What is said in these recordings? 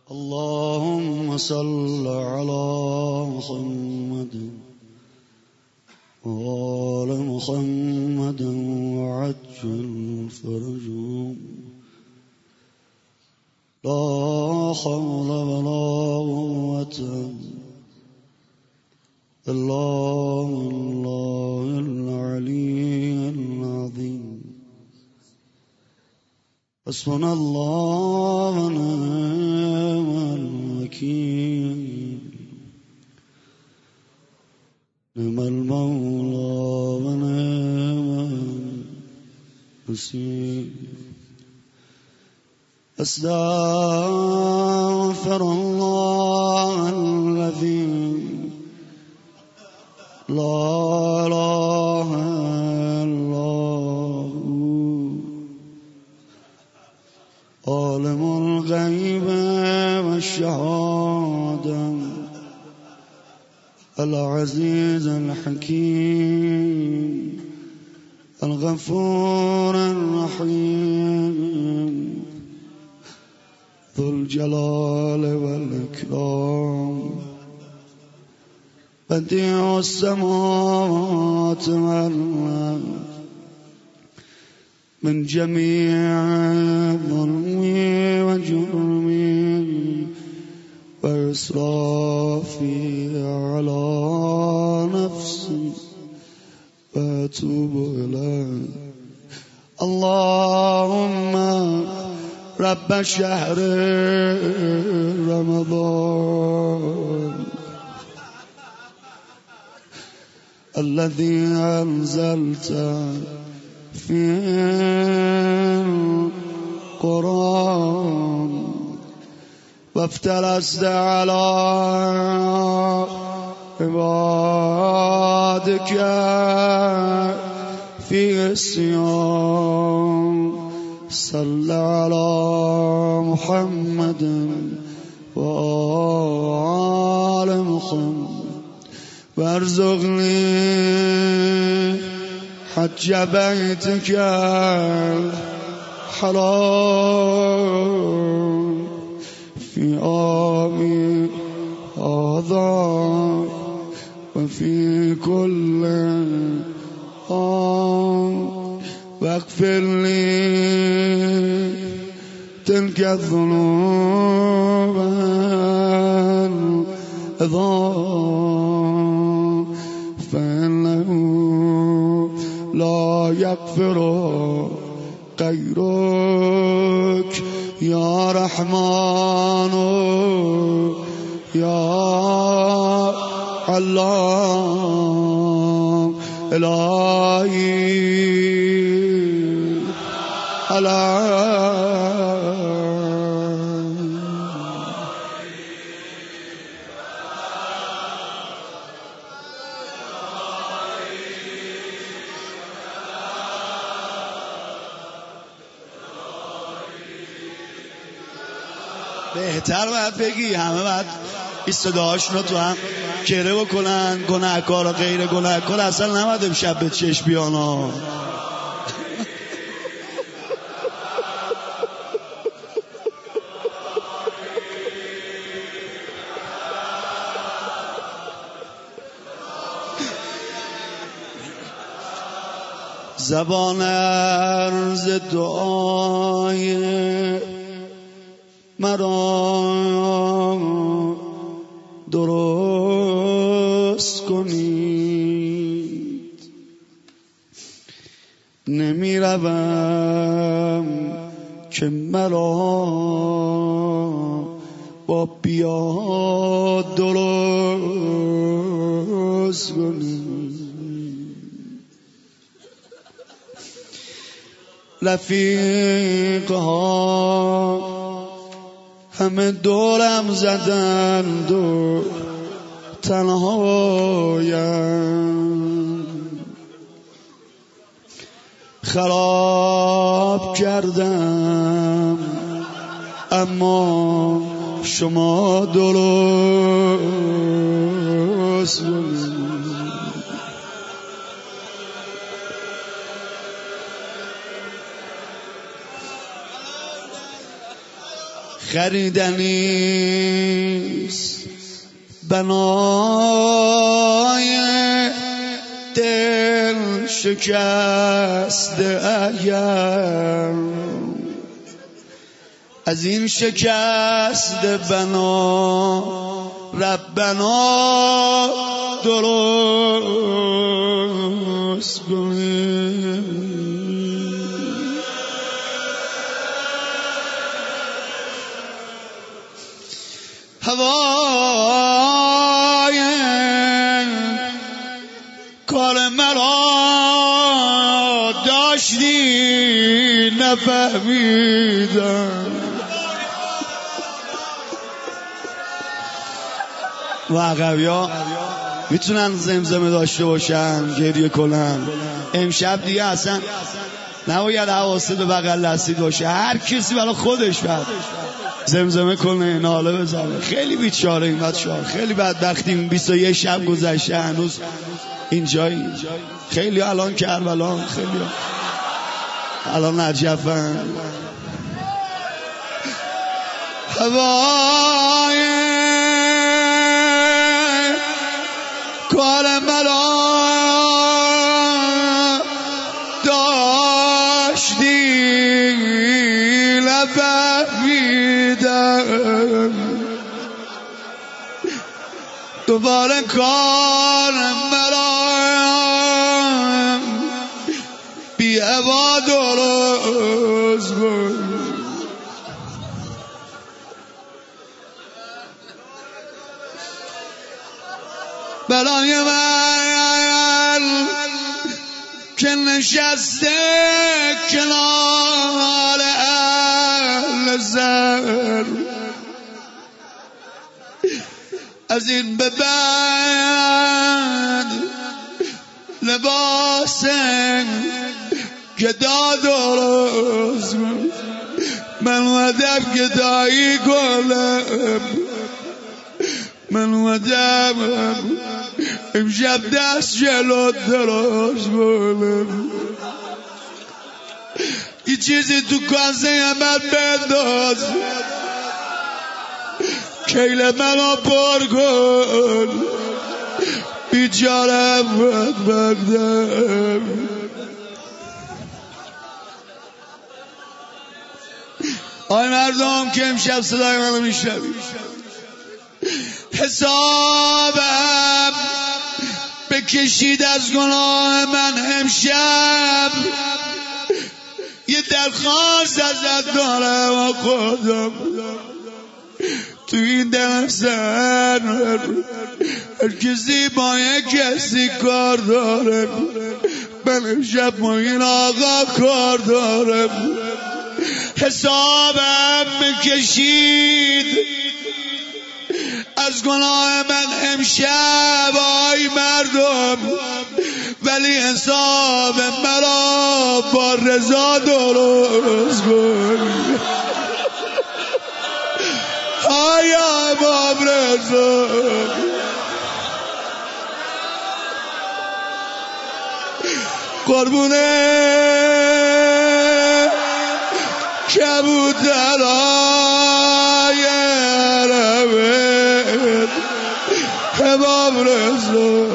اللهم صل على محمد وآل محمد وعجل فرجهم لا حول ولا قوة إلا بالله العلي العظيم حسبنا الله ونعم الوكيل نعم المولى ونعم النصير أستغفر الله الذي لا إله إلا هو عالم الغيب والشهادة العزيز الحكيم الغفور الرحيم ذو الجلال والإكرام بديع السماوات والأرض من جميع ظلمي وجرمي وإسرافي على نفسي وأتوب إليه اللهم رب شهر رمضان الذي أنزلت في القرآن وافترست على عبادك في الصيام صل على محمد وآل محمد وارزقني حج بيتك الحرام في عامي هذا وفي كل عام واغفر لي تلك الذنوب العظام فإنه لا يغفر غيرك يا رحمن يا الله إلهي بهتر باید بگی همه باید این صداهاشون رو تو هم کره بکنن گناهکار و غیر گناهکار اصلا نماید امشب به چشم بیان ها زبان عرض دعای مرا درست کنید نمی روم که مرا با بیاد درست کنید رفیقها همه دورم زدند و تنهایم خراب کردم اما شما درست خریدنیست بنای دل شکسته اگر از این شکست بنا ربنا درست کنه. هوای کار مرا داشتی نفهمیدم و عقبیا میتونن زمزمه داشته باشن گریه کنن. امشب دیگه اصلا نباید حواست به بغل دستی باشه، هر کسی برای خودش بعد زمزمه کنه ناله بزنه. خیلی بیچاره این بچه‌ها، خیلی بدبختیم. 21 شب گذشته هنوز اینجایی. خیلی الان کربلا، خیلی الان نجفن. هوای کار مرا داشتی نفهمیدم، دوباره کار مرا بی هوا درست کن. برای من که نشسته کنار اهل زر، از این به بعد لباس گدا درست کن. من اومدم گدایی کنم، من اومدم امشب دست جلو دراز کنم. یه چیزی تو کاسه من بنداز، کیل منو پر کن، بیچارم بدبختم. آی مردم که امشب صدای منو میشنوید، حسابم بکشید از گناه من. امشب یه درخواست ازت دارم و خودم تو این دلستان هر کسی با یک کسی کار داره. من امشب با این آقا کار دارم. حسابم بکشید از گناه من امشب آی مردم، ولی حساب مرا با رضا درست کن. آی امام رضا قربونه کبوترای عربت امام رضا.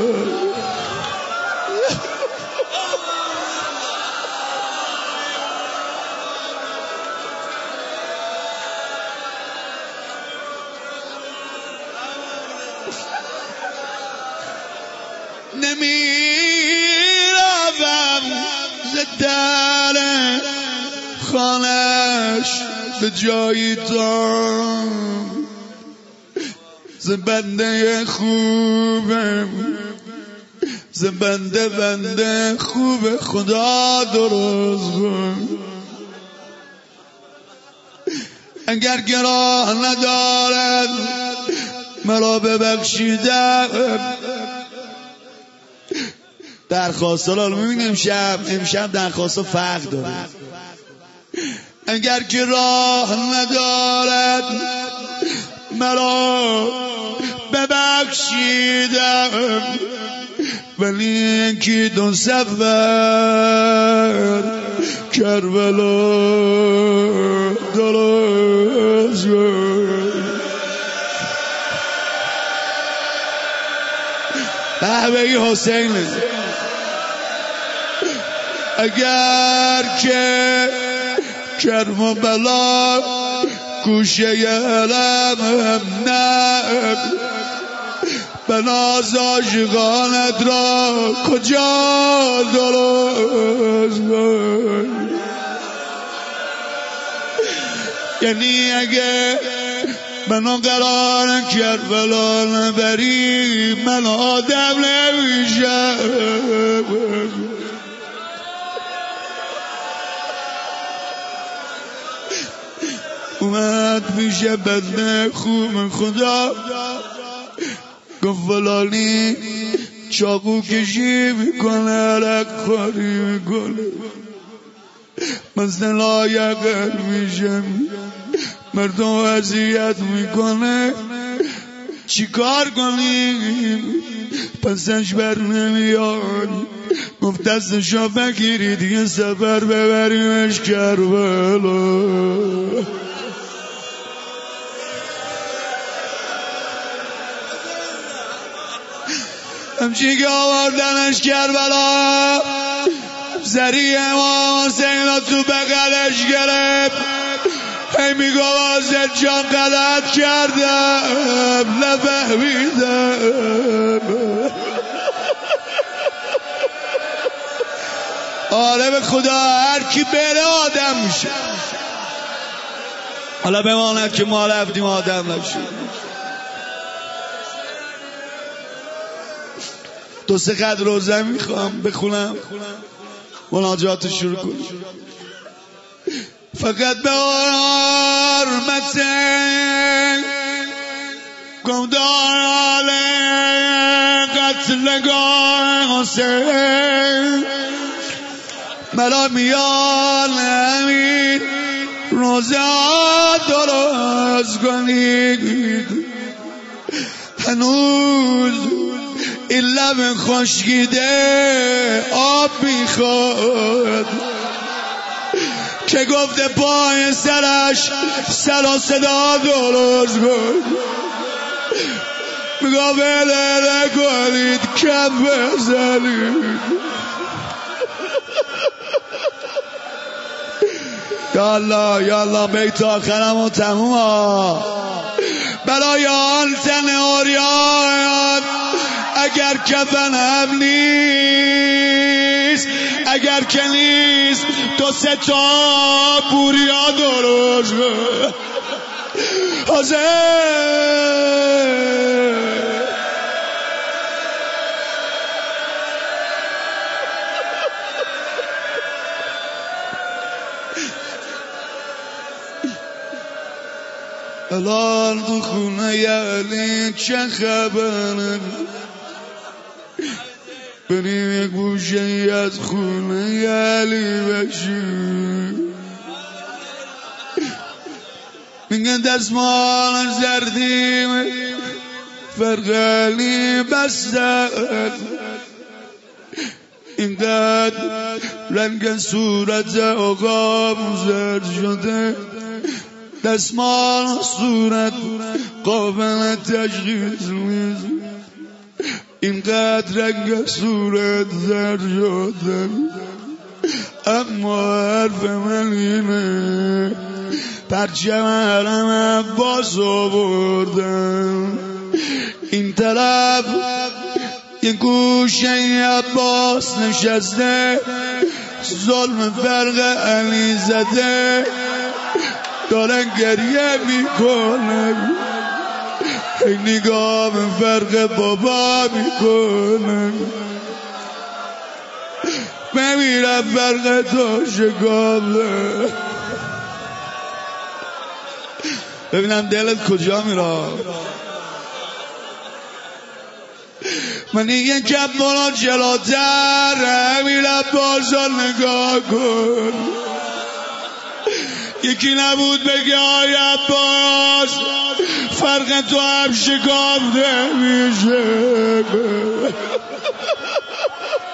نمیروم ز در خانش به جایی دام، ز بنده خوبم، ز بنده خوب خدا درست کن. اگر گراه ندارد مرا ببخشیدم. درخواست رو میبینیم امشب درخواست فرق داره. اگر که راه ندارد مرا ببخشیدم، ولی یکی دو سفر کربلا درست درست کن. بهبهی حسین اگر که کرم و بلا گوشه علمم نه به ناز عاشقانت را کجا درست کن. یعنی اگه منو قرار کربلا نبری من آدم نمیشم. اومد پیش بنده خوب خدا گفت فلانی چاقو کشی میکنه عرق خوری میکنه مثل لایق میشم مردم اذیت میکنه چی کار کنیم پسش بر نمیاد. گفت دستشو بگیری دیگه سفر ببریمش کربلا. همچی که آوردنش کربلا زری امام حسین را تو بغلش گرفت هی میگو آزد جان غلط کردم نفهمیدم. آره به خدا هر کی بره آدم میشه. حالا بماند که ما رفتیم آدم نشد. دو سه خط روزه میخوام بخونم مناجات شروع کنیم. فقط به حرمت گمدار قتلگاه حسین مرا میان همین روزه درست کنید. هنوز این لب خشکیده آب میخواد که گفته پای سرش سر و صدا درست کن. میگه بله نکنید کم بزنید. یا الله بیت آخرم و تموم برای آن تن عریان اگر کفنم نیست اگر که نیست دو سه تا بوریا درست حاضر الان تو خونه علی چه خبره بریم یک گوشه ای از خونه علی بشیم. میگن دستمال زردیم فرق علی بسته اینقدر رنگ صورت آقا زرد شده دستمال صورت قابل تشخیص نیست. اینقدر رنگ صورت زرد شده اما حرف من اینه پرچم حرم عباس آوردم این طرف یه گوشه عباس نشسته ظلم فرق علی زده دارن گریه میکنن این نگاه به فرق بابا میکنن بمیرم فرق تو شکافته. ببینم دلت کجا میره. من یه کم بران جلوتر میرم بازار نگاه کن یکی نبود بگه آی عباس فرق تو هم شکافته میشه.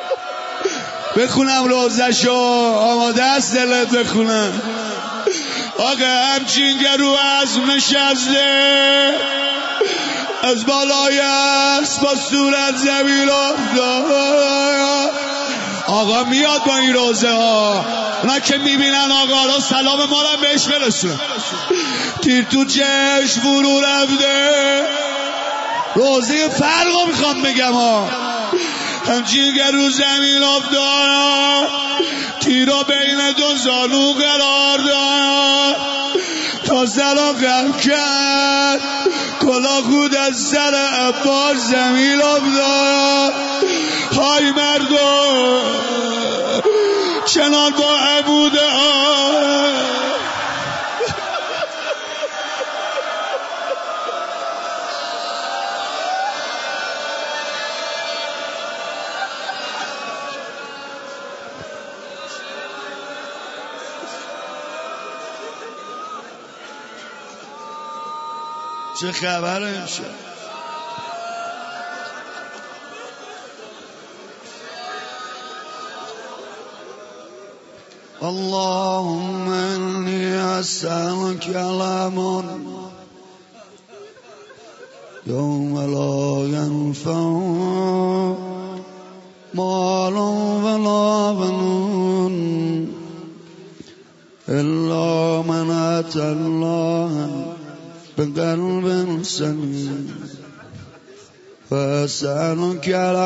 بخونم روزشو آماده است دلت بخونم آقا همچین که رو از نشسته از بالای است با صورت زمین افتاد. آقا میاد با این روزه ها، اونا که میبینن آقا را سلام ما را بهش برسونه. تیر تو چشم فرو رفته، روزه فرقو میخوام بگم ها. همچین که رو زمین افتاد، تیرا بین دو زانو قرار داد، تا سلام خم کرد کلا خود از سر عباس زمین افتاد. های مردم چنان با عبوده چه خبره امشب؟ اللهم إني أسألك كلاما يوم لا ينفع مال ولا بنون إلا من أتى الله بقلب سليم. فأسألك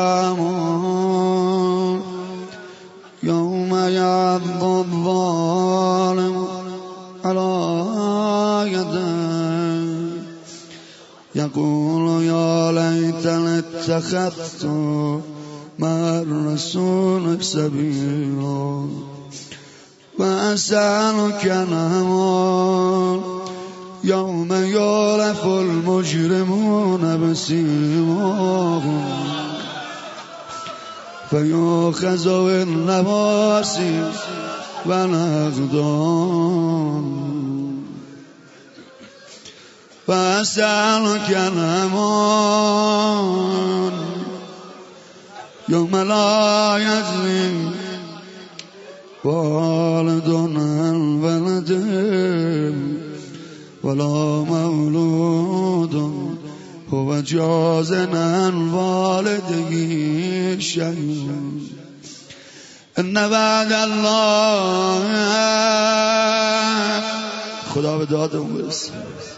كلاما يوم يعض الظالم على يديه يقول يا ليتني اتخذت مع الرسول سبيلا. وأسألك كلاما يوم يعرف المجرمون بسيماهم فيؤخذ بالنواصي والأقدام. وأسألك الأمان يوم لا يجزي والد عن ولده ولا مولود هو جاز عن والده شيء. ان بعد الله خدا به دادمون برسه.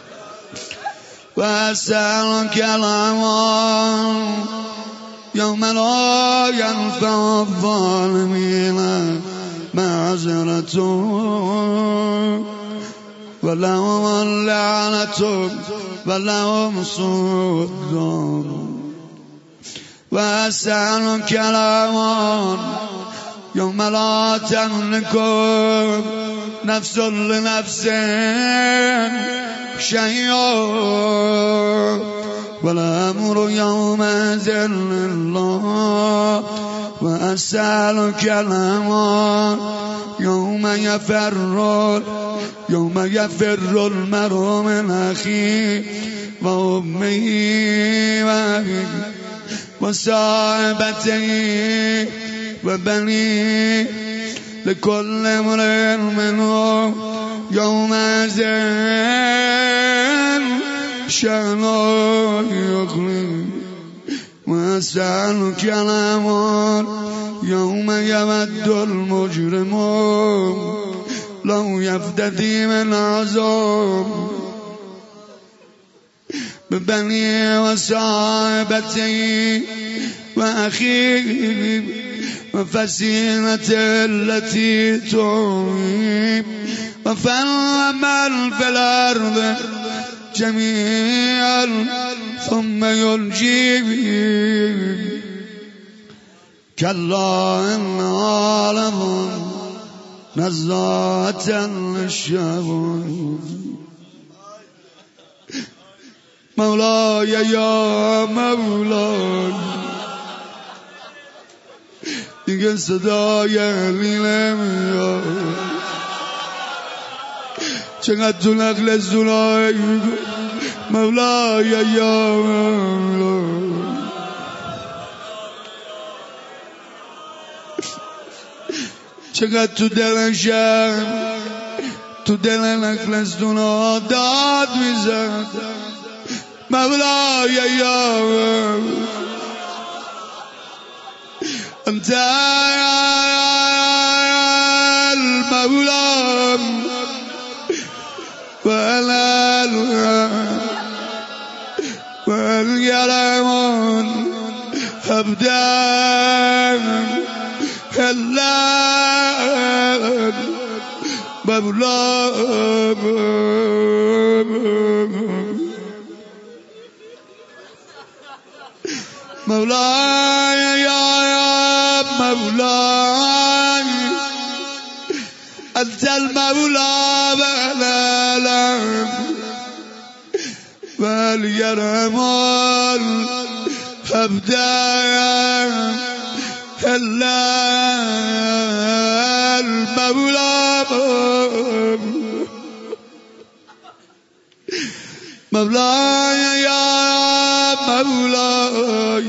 و اسألک الامان یوم لا ینفع الظالمین معذرتهم ولهم اللعنة ولهم سوء الدار. وأسألك الأمان يوم لا تملك نفس لنفس شيئا والأمر يومئذ لله. وأسألك الأمان يوم يفر المرء من أخيه وأمه وأبيه وصاحبته وبنيه لكل امرئ منهم يومئذ شأن يغنيه. وأسألك الأمان يوم يود المجرمون لو يفتدي من عذاب ببنيه وصاحبته وأخيه وفسيلته التي تؤويه ومن في الأرض جميعا ثم ينجيه. كلا إنها لظى نزاعة للشهوة. مولاي يا مولاي دیگه صدای علی نمیاد. چقدر تو نقل زونای مولاي یا مولاي چقدر تو دلشم تو دل نخلستونا داد میزد مولای یا انت المولى واليرمون أبدان الليل مولى مولاي يا مولاي أنت المولى بالعالم واليرم الأبدان المولى مولاي يا مولاي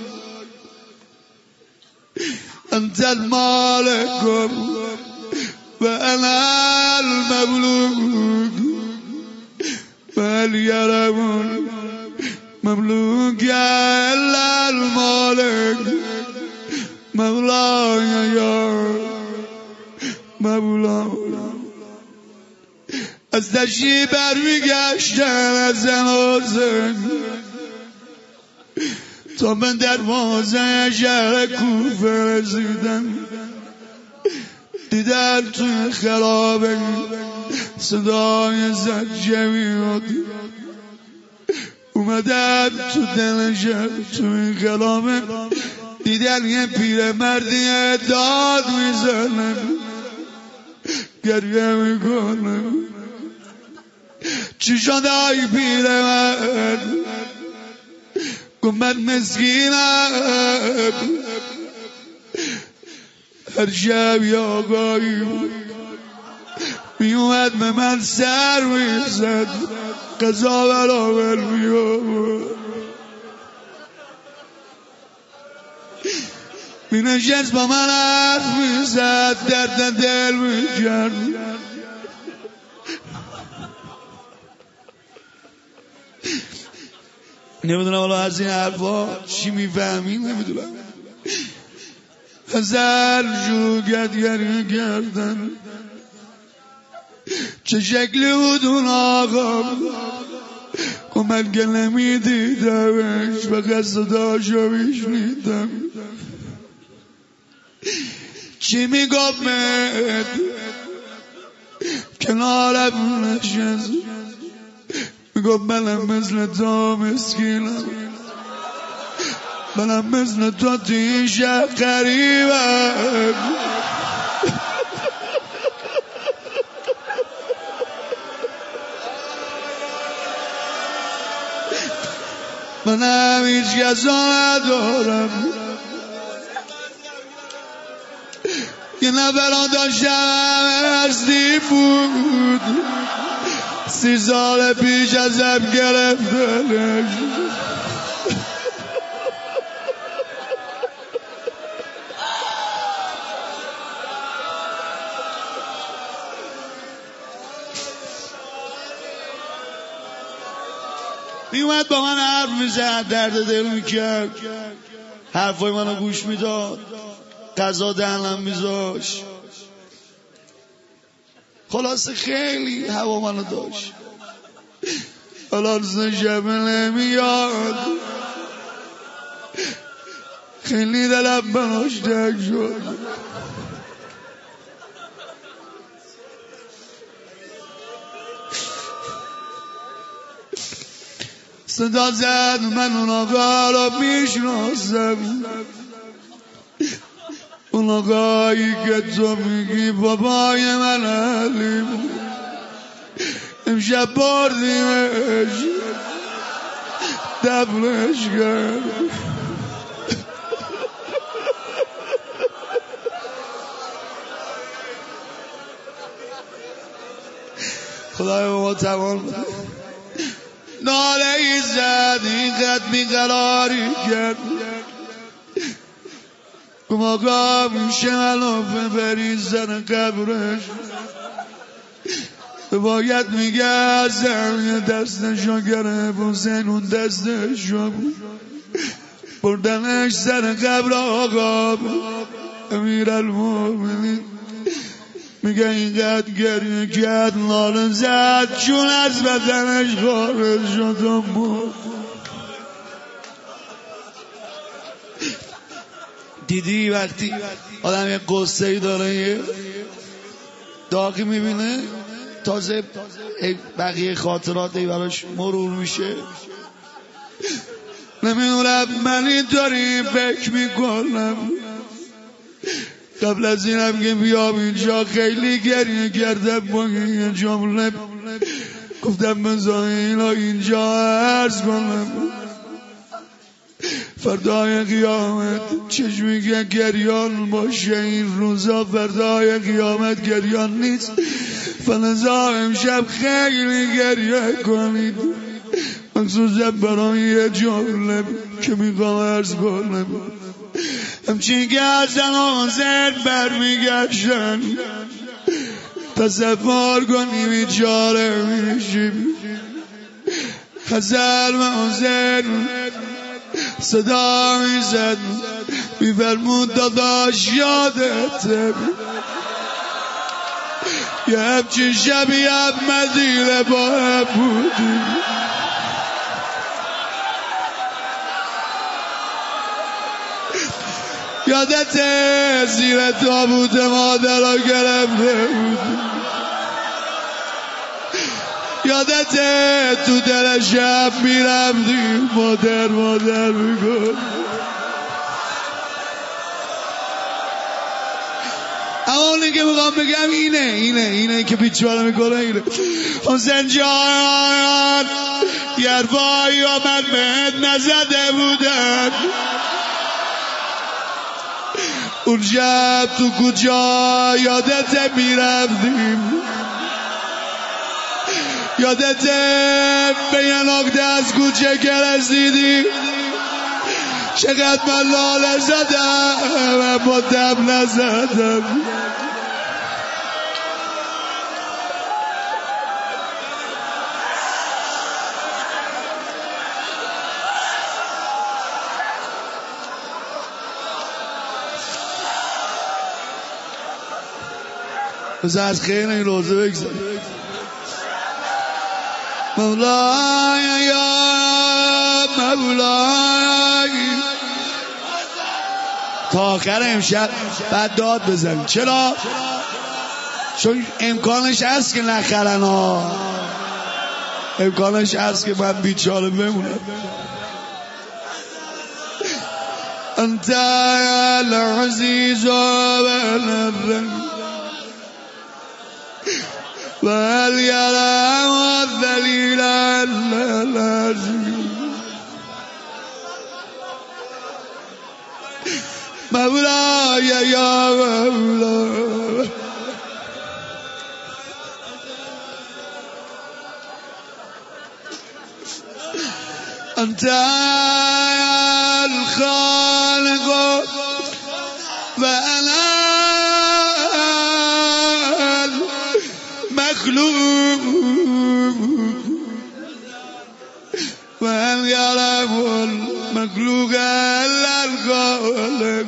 أنت المالك وأنا المملوك واليرم مملوك يا إلا المالك مولاي يا مولاي از دشتی برمیگشتم از جنازه تا من دروازه شهر کوفه رسیدم دیدم توی خرابه صدای زجه میاد اومدم تو دل شهر توی خرابه دیدم یه پیرمردی داد میزنم گریه میکنم چی شد ای پیرمرد گفت من مسکینم هر شب یا آقایی می اومد به من سر میزد قضا برابر می آورد می نشست با من حرف میزد درد دل میکرد نمیدونم حالا از این حرفا چی میفهمی نمیدونم هزار جو گریه کردن چه شکلی بود اون آقا که من که نمیدیدمش فقط صداشو میشنیدم چی میگفت مهد کنارم نشست میگفت منم مثل تو مسکینم منم مثل تو توی شهر غریبم منم هیچ کسا ندارم یه نفران داشتم هستی بود 30 سال پیش ازم گرفتنش میومد با من حرف میزد درد دل میکرد حرفای منو گوش میداد غذا دهنم میذاش خلاصه خیلی هوا منو داشت حالا روز شب نمیاد خیلی دلم براش تنگ شد صدا زد من اون آقا را میشناسم اون آقایی که تو میگی بابای من علی امشب بردیمش دفنش کرد خدای ما تمام بده ناله ای زد اینقدر بیقراری کرد گم آقا میشه الان ببری زن قبرش باید میگردم دستشو گرفت حسین اون دستشو بردنش سر قبر آقا امیرالمومنین میگه اینقدر گریه کرد ناله زد چون از بدنش خارج شد و مرد. دیدی وقتی آدم یه قصه ای داره یه داغی میبینه تازه بقیه خاطرات ای براش مرور میشه. نمیدونم من اینطوری فکر میکنم قبل از اینم که بیام اینجا خیلی گریه کردم با یه جمله گفتم بذار اینا اینجا عرض کنم فردای قیامت چشمی که گریان باشه این روزا فردای قیامت گریان نیست. فلذا امشب خیلی گریه کنید مخصوصا برای یه جمله که میخوام عرض کنم. همچین که از زن برمیگشتن تصور کنی بیچاره میشیم حسن و حسین صدا میزد میفرمود داداش یادته یه همچین شبی هم مدینه با هم بودیم یادته زیر تابوت مادر را گرفته بودیم یادته تو دل شب میرفتیم مادر میگفت اما اونی که میخوام بگم اینه که بیچاره میکنه اینه حسین جان یه حرفایی و من بهت نزده بودم اون شب تو کجا یادت میرفتیم یادت به یه نقطه از کوچه که رسیدی چقدر من لاله زدم اما دم نزدم بذار از خیلی این روزه بگذار مولای یا مولای تا آخر امشب بعد داد بزن. چرا؟ چون امکانش هست که نخرن ها امکانش هست که من بیچاره بمونم. انت العزیز واليرام والذليل العزيز مولاي يا مولاي أنت الخالق وأنا المخلوق وهل يعلم المخلوق إلا الخالق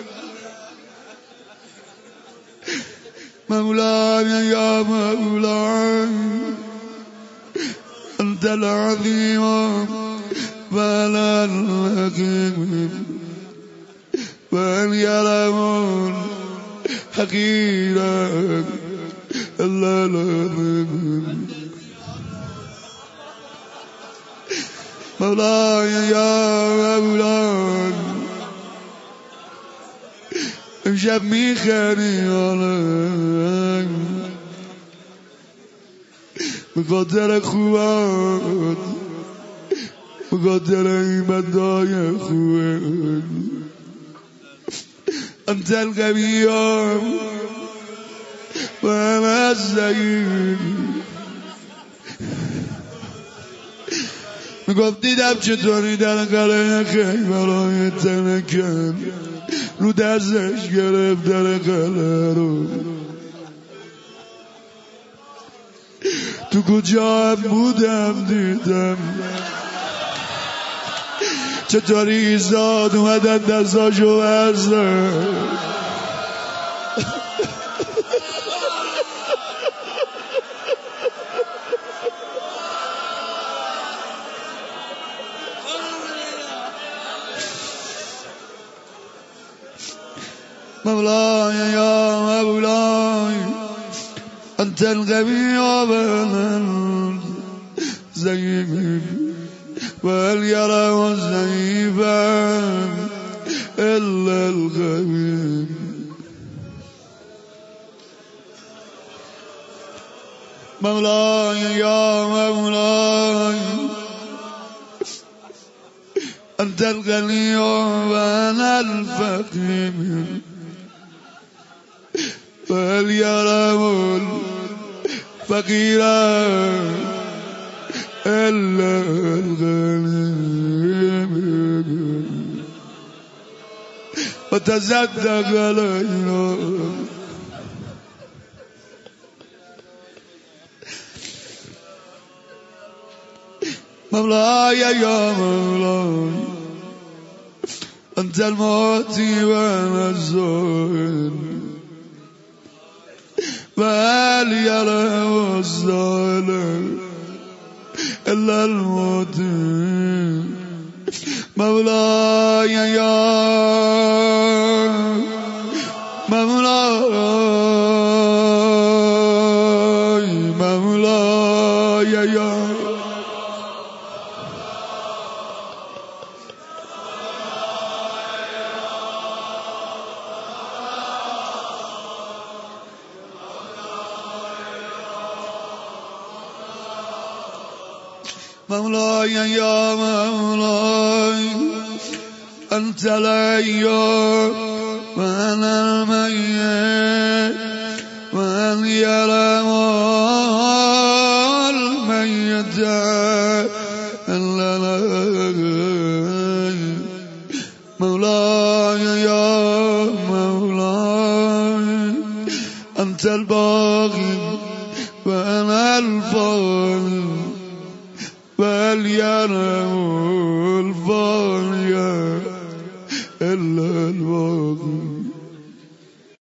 مولاي يا مولاي أنت العظيم ولا الحكيم وهل يعلم الحقير إلا العظيم مولاي يا مولاي امشب میخری آنم بخاطر خوبات بخاطر این بندای خوبه انت القوی و انا الضعیف میگفت دیدم چطوری در قلعه خیبرای تنکن رو دستش گرفت در قلعه رو تو کجا بودم دیدم چطوری زاد اومدن دستاشو برزن مولاي يا مولاي أنت القوي وأنا الضعيف وهل يرى الضعيف إلا القوي مولاي يا مولاي أنت الغني وأنا الفقير وهل يرى الفقير إلا الغني وتصدق علينا مولاي يا مولاي أنت المعطي وأنا الزائل وهل يرى الظالم إلا المعطي مولاي يا مولاي يا مولاي يا مولاي أنت الحي وأنا الميت وأن يرى الميت إلا مولاي يا مولاي أنت الباقي وأنا الفاضل بل يرى الفاضل إلا الباقي